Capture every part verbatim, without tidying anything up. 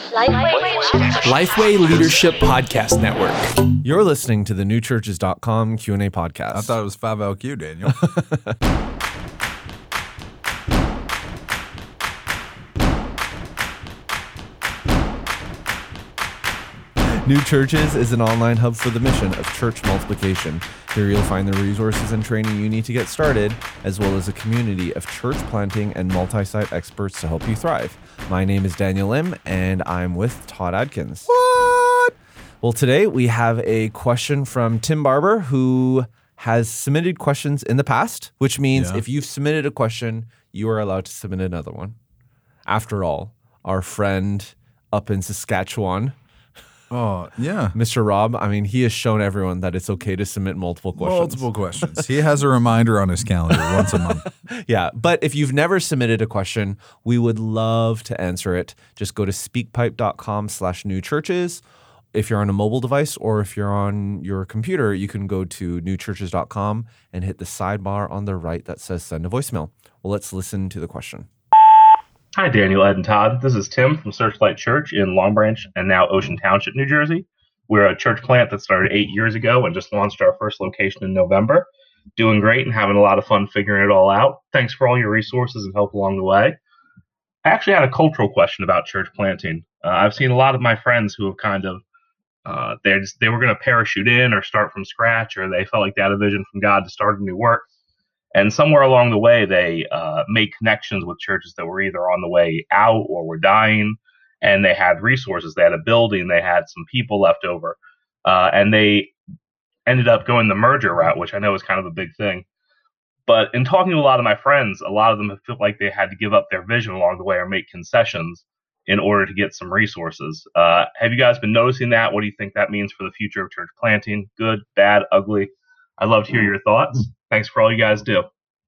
Lifeway, Lifeway Leadership Podcast Network. You're listening to the new churches dot com Q and A podcast. I thought it was five L Q, Daniel. New Churches is an online hub for the mission of church multiplication. Here you'll find the resources and training you need to get started, as well as a community of church planting and multi-site experts to help you thrive. My name is Daniel Lim, and I'm with Todd Adkins. What? Well, today we have a question from Tim Barber, who has submitted questions in the past, which means Yeah. if you've submitted a question, you are allowed to submit another one. After all, our friend up in Saskatchewan, Oh, yeah. Mister Rob, I mean, he has shown everyone that it's okay to submit multiple questions. Multiple questions. He has a reminder on his calendar once a month. Yeah, but if you've never submitted a question, we would love to answer it. Just go to speakpipe.com slash new churches. If you're on a mobile device or if you're on your computer, you can go to new churches dot com and hit the sidebar on the right that says send a voicemail. Well, let's listen to the question. Hi, Daniel, Ed, and Todd. This is Tim from Searchlight Church in Long Branch and now Ocean Township, New Jersey. We're a church plant that started eight years ago and just launched our first location in November. Doing great and having a lot of fun figuring it all out. Thanks for all your resources and help along the way. I actually had a cultural question about church planting. Uh, I've seen a lot of my friends who have kind of, uh, they just they were going to parachute in or start from scratch, or they felt like they had a vision from God to start a new work. And somewhere along the way, they uh, made connections with churches that were either on the way out or were dying, and they had resources. They had a building, they had some people left over, uh, and they ended up going the merger route, which I know is kind of a big thing. But in talking to a lot of my friends, a lot of them have felt like they had to give up their vision along the way or make concessions in order to get some resources. Uh, have you guys been noticing that? What do you think that means for the future of church planting? Good, bad, ugly? I'd love to hear your thoughts. Thanks for all you guys do.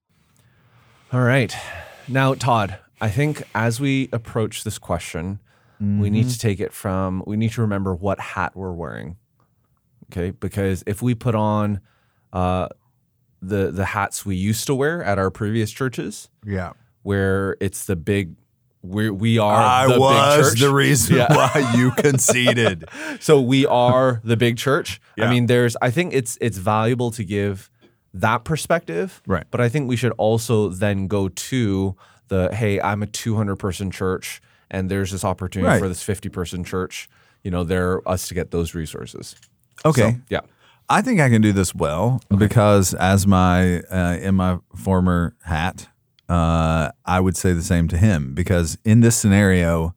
All right. Now, Todd, I think as we approach this question, mm-hmm. we need to take it from, we need to remember what hat we're wearing. Okay? Because if we put on uh, the the hats we used to wear at our previous churches, Yeah. where it's the big, we we are I the was big church. the reason Yeah. why you conceded. So we are the big church. Yeah. I mean, there's, I think it's it's valuable to give that perspective. Right. But I think we should also then go to the, hey, I'm a two hundred person church and there's this opportunity Right. for this fifty person church. You know, there us to get those resources. Okay. So, yeah. I think I can do this well because as my, uh, in my former hat, uh, I would say the same to him because in this scenario,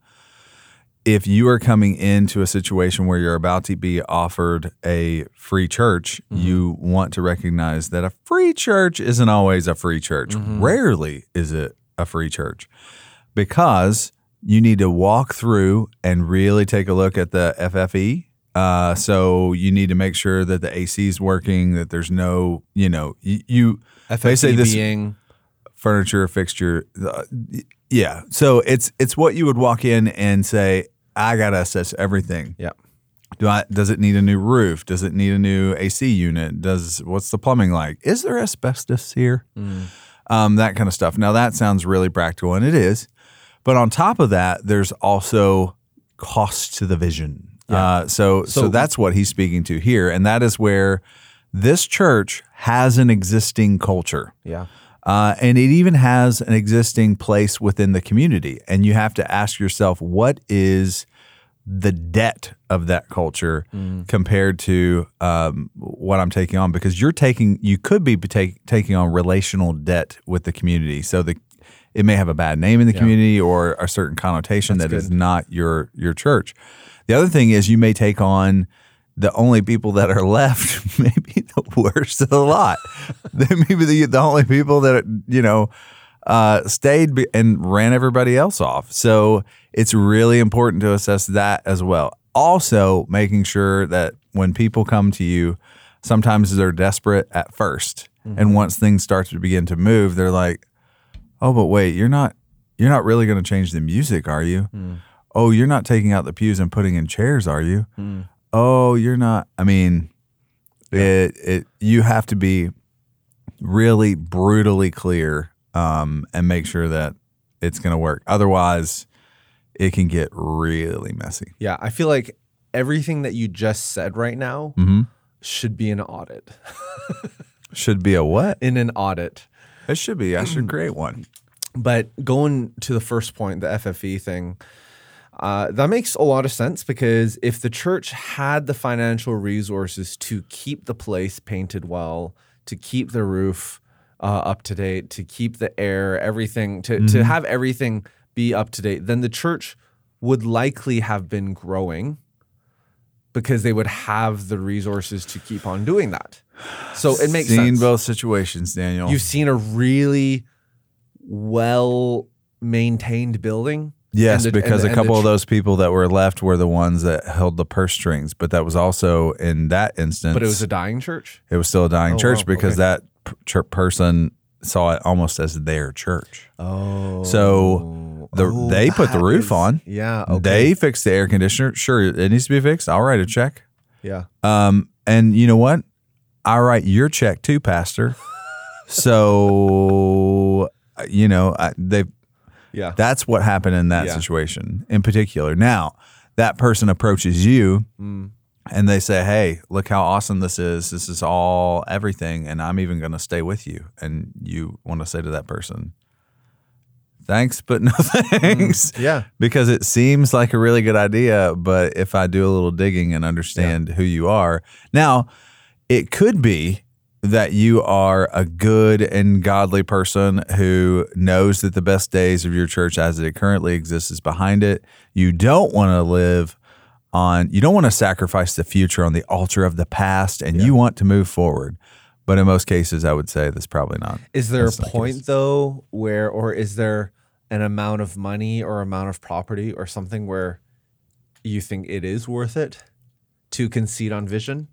if you are coming into a situation where you're about to be offered a free church, mm-hmm. you want to recognize that a free church isn't always a free church. Mm-hmm. Rarely is it a free church because you need to walk through and really take a look at the F F E. Uh, so you need to make sure that the A C is working, that there's no, you know, you, you F F E they say this being furniture, fixture. Uh, yeah. So it's, it's what you would walk in and say, I got to assess everything. Yeah. Do I, does it need a new roof? Does it need a new A C unit? Does, what's the plumbing like? Is there asbestos here? Mm. Um, that kind of stuff. Now that sounds really practical and it is, but on top of that, there's also cost to the vision. Yeah. Uh, so, so, so that's what he's speaking to here. And that is where this church has an existing culture. Yeah. Uh, and it even has an existing place within the community. And you have to ask yourself, what is the debt of that culture mm. compared to um, what I'm taking on? Because you're taking, you could be take, taking on relational debt with the community. So the it may have a bad name in the yeah. community or a certain connotation That's that good. is not your your church. The other thing is you may take on the only people that are left may be the worst of the lot. They may be the, the only people that, you know, uh, stayed and ran everybody else off. So it's really important to assess that as well. Also, making sure that when people come to you, sometimes they're desperate at first. Mm-hmm. And once things start to begin to move, they're like, oh, but wait, you're not you're not really going to change the music, are you? Mm. Oh, you're not taking out the pews and putting in chairs, are you? Mm. Oh, you're not. I mean, yeah. it it you have to be really brutally clear um, and make sure that it's going to work. Otherwise, it can get really messy. Yeah, I feel like everything that you just said right now Mm-hmm. should be an audit. Should be a what? In an audit. It should be. I should create one. But going to the first point, the F F E thing, uh, that makes a lot of sense because if the church had the financial resources to keep the place painted well, to keep the roof uh, up to date, to keep the air, everything, to, Mm-hmm. to have everything be up to date, then the church would likely have been growing because they would have the resources to keep on doing that. So it makes Seen sense. both situations, Daniel. You've seen a really well-maintained building. Yes, And the- because and- a couple and of the those people that were left were the ones that held the purse strings. But that was also in that instance. But it was a dying church? it was still a dying Oh, church wow, because okay. that p- chur- person saw it almost as their church. Oh. So the, they put the roof on. Yeah. Okay. They fixed the air conditioner. Sure, it needs to be fixed. I'll write a check. yeah. Um, and you know what? I write your check too, Pastor. So you know I, they. Yeah. That's what happened in that Yeah. situation in particular. Now, that person approaches you Mm. and they say, "Hey, look how awesome this is. This is all everything, and I'm even going to stay with you." And you want to say to that person, "Thanks, but no thanks." Yeah. Because it seems like a really good idea, but if I do a little digging and understand who you are. Now, it could be that you are a good and godly person who knows that the best days of your church as it currently exists is behind it. You don't want to live on, you don't want to sacrifice the future on the altar of the past, and you want to move forward. But in most cases, I would say that's probably not. Is there a that's not the point case. though where, or is there an amount of money or amount of property or something where you think it is worth it to concede on vision?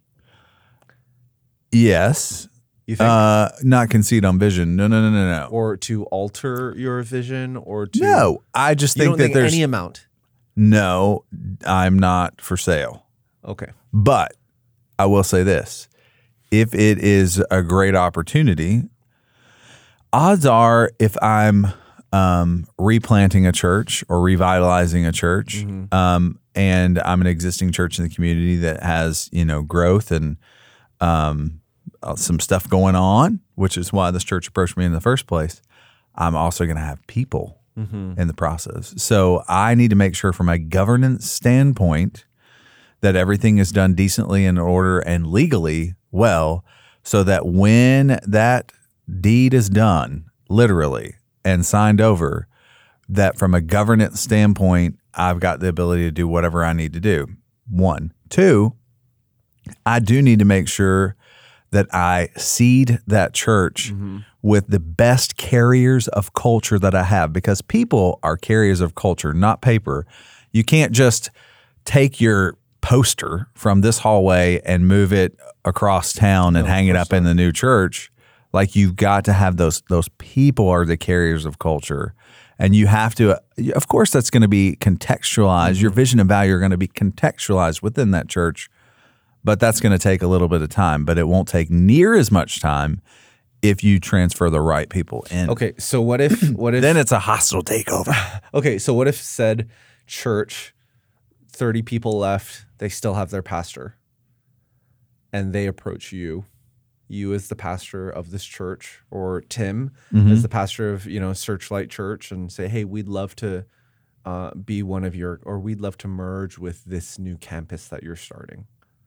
Yes. You think? Uh, not concede on vision. No, no, no, no, no. or to alter your vision or to. No, I just You think don't that think there's any amount? no, I'm not for sale. Okay. But I will say this. If it is a great opportunity, odds are if I'm um, replanting a church or revitalizing a church, Mm-hmm. um, and I'm an existing church in the community that has, you know, growth and um, uh, some stuff going on, which is why this church approached me in the first place, I'm also going to have people Mm-hmm. in the process. So I need to make sure from a governance standpoint that everything is done decently in order and legally well, so that when that deed is done, literally, and signed over, that from a governance standpoint, I've got the ability to do whatever I need to do. One. Two, I do need to make sure that I seed that church with the best carriers of culture that I have, because people are carriers of culture, not paper. You can't just take your poster from this hallway and move it across town and hang it up in the new church. Like, you've got to have those those people are the carriers of culture. And you have to, of course, that's going to be contextualized. Your vision and value are going to be contextualized within that church. But that's going to take a little bit of time, but it won't take near as much time if you transfer the right people in. Okay. So what if, what if, Then it's a hostile takeover. okay. So what if said church, thirty people left, they still have their pastor and they approach you, you as the pastor of this church, or Tim as the pastor of, you know, Searchlight Church, and say, hey, we'd love to uh, be one of your, or we'd love to merge with this new campus that you're starting.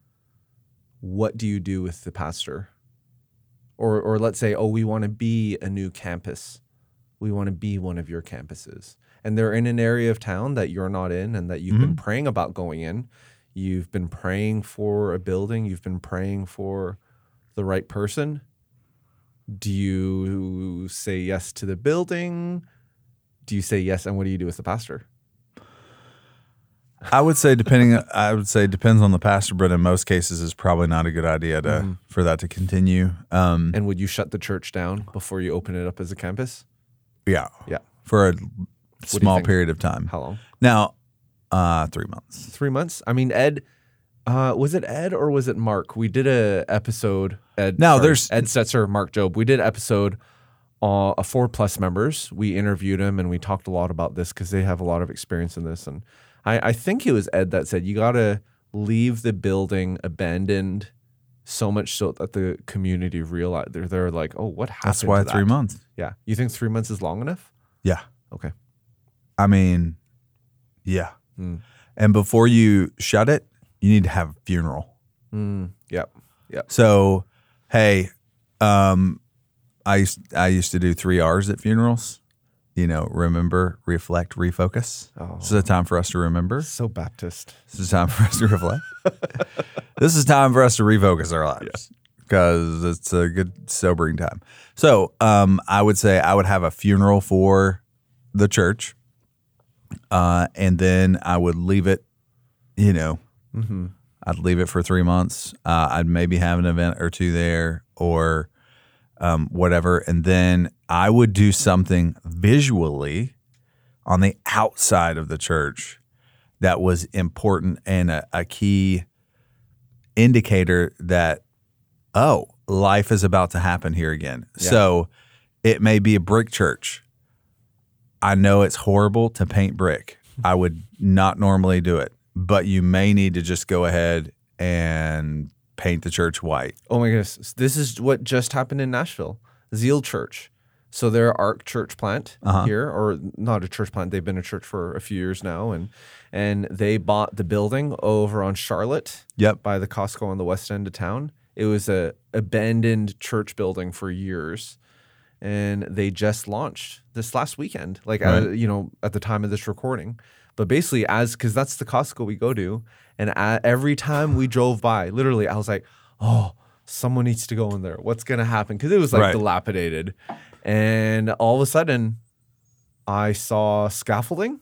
What do you do with the pastor? Or, or let's say, oh, we want to be a new campus. We want to be one of your campuses. And they're in an area of town that you're not in and that you've been praying about going in. You've been praying for a building. You've been praying for the right person. Do you say yes to the building? Do you say yes? And what do you do with the pastor? I would say depending. I would say depends on the pastor, but in most cases, it's probably not a good idea to for that to continue. Um, And would you shut the church down before you open it up as a campus? yeah, Yeah. for a do you small think? period of time. How long? Now, uh, three months. Three months? I mean, Ed, uh, was it Ed or was it Mark? We did a episode, Ed. No, sorry, there's- Ed Stetzer, Mark Job. We did an episode uh, four plus members. We interviewed them and we talked a lot about this because they have a lot of experience in this. And I, I think it was Ed that said you got to leave the building abandoned so much so that the community realize they're, they're like, oh, what happened? That's why to that? three months. Yeah. You think three months is long enough? Yeah. Okay. I mean, yeah. Mm. And before you shut it, you need to have a funeral. Mm. Yep. Yep. So, hey, um, I used I used to do three R's at funerals. You know, remember, reflect, refocus. Oh. This is a time for us to remember. So Baptist. This is time for us to reflect. This is time for us to refocus our lives because it's a good sobering time. So, um, I would say I would have a funeral for the church, uh, and then I would leave it. You know, Mm-hmm. I'd leave it for three months. Uh, I'd maybe have an event or two there, or um, whatever, and then I would do something visually on the outside of the church that was important and a, a key indicator that, oh, life is about to happen here again. Yeah. So it may be a brick church. I know it's horrible to paint brick. I would not normally do it, but you may need to just go ahead and paint the church white. Oh my goodness. This is what just happened in Nashville. Zeal Church. So they're Ark church plant Uh-huh. here, or not a church plant. They've been a church for a few years now. And and they bought the building over on Charlotte Yep. by the Costco on the west end of town. It was a abandoned church building for years. And they just launched this last weekend, like, Right. uh, you know, at the time of this recording. But basically, as because that's the Costco we go to, and a every time we drove by, literally, I was like, "Oh, someone needs to go in there. What's gonna happen?" Because it was like Right. dilapidated, and all of a sudden, I saw scaffolding,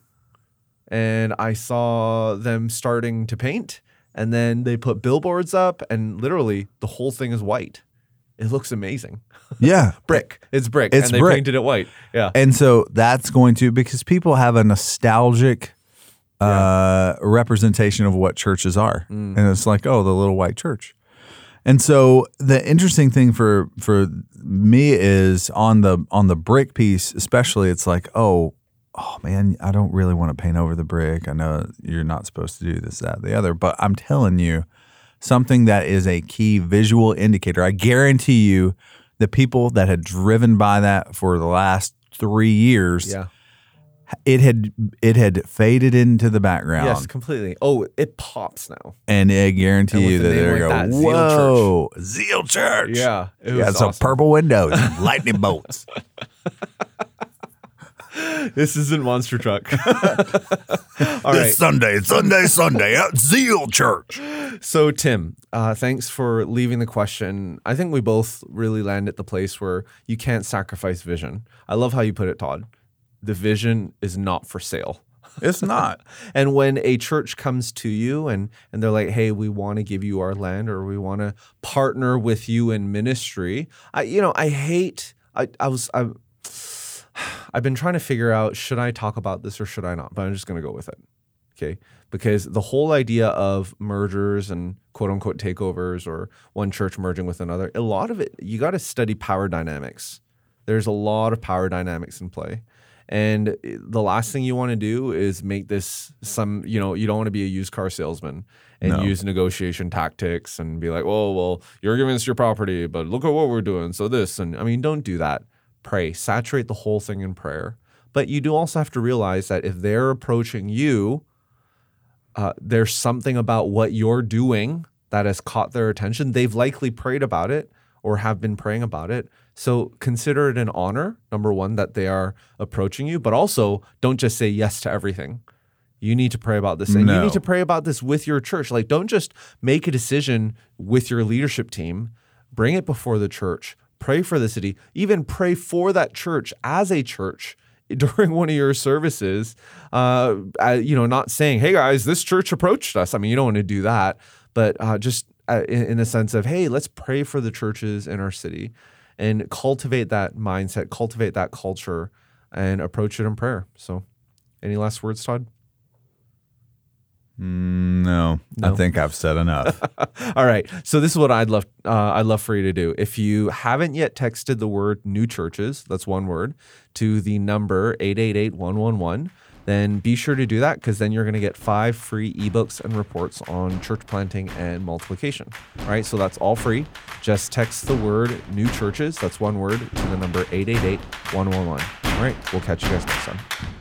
and I saw them starting to paint, and then they put billboards up, and literally, the whole thing is white. It looks amazing. Yeah. Brick. It's brick, It's and they brick. painted it white. Yeah. And so that's going to, because people have a nostalgic uh, representation of what churches are. Mm. And it's like, oh, the little white church. And so the interesting thing for for me is on the on the brick piece, especially, it's like, oh, oh man, I don't really want to paint over the brick. I know you're not supposed to do this, that, the other, but I'm telling you, something that is a key visual indicator. I guarantee you the people that had driven by that for the last three years, Yeah. it had it had faded into the background. Yes, completely. Oh, it pops now. And I guarantee And with you the that name they're like going, that, Zeal whoa, Zeal Church. Yeah. It Got was some awesome. purple windows and lightning bolts. This isn't Monster Truck. All right. This Sunday, Sunday, Sunday at Zeal Church. So, Tim, uh, thanks for leaving the question. I think we both really land at the place where you can't sacrifice vision. I love how you put it, Todd. The vision is not for sale. It's not. And when a church comes to you and and they're like, "Hey, we want to give you our land, or we want to partner with you in ministry," I, you know, I hate. I I was I. I've been trying to figure out, should I talk about this or should I not? But I'm just going to go with it. Okay. Because the whole idea of mergers and quote unquote takeovers, or one church merging with another, a lot of it, you got to study power dynamics. There's a lot of power dynamics in play. And the last thing you want to do is make this some, you know, you don't want to be a used car salesman and No. use negotiation tactics and be like, oh, well, you're giving us your property, but look at what we're doing. So this, and I mean, don't do that. Pray, saturate the whole thing in prayer. But you do also have to realize that if they're approaching you, uh, there's something about what you're doing that has caught their attention. They've likely prayed about it or have been praying about it. So consider it an honor, number one, that they are approaching you, but also don't just say yes to everything. You need to pray about this. And No. you need to pray about this with your church. Like, don't just make a decision with your leadership team. Bring it before the church. Pray for the city. Even pray for that church as a church during one of your services. Uh, uh, you know, not saying, "Hey guys, this church approached us." I mean, you don't want to do that, but uh, just uh, in, in the sense of, "Hey, let's pray for the churches in our city," and cultivate that mindset, cultivate that culture, and approach it in prayer. So, any last words, Todd? Mm, No, No. I think I've said enough. All right. So this is what I'd love uh, I'd love for you to do. If you haven't yet texted the word New Churches, that's one word, to the number eight eight eight, one one one, then be sure to do that, because then you're going to get five free ebooks and reports on church planting and multiplication. All right. So that's all free. Just text the word New Churches, that's one word, to the number eight eight eight, one one one. All right. We'll catch you guys next time.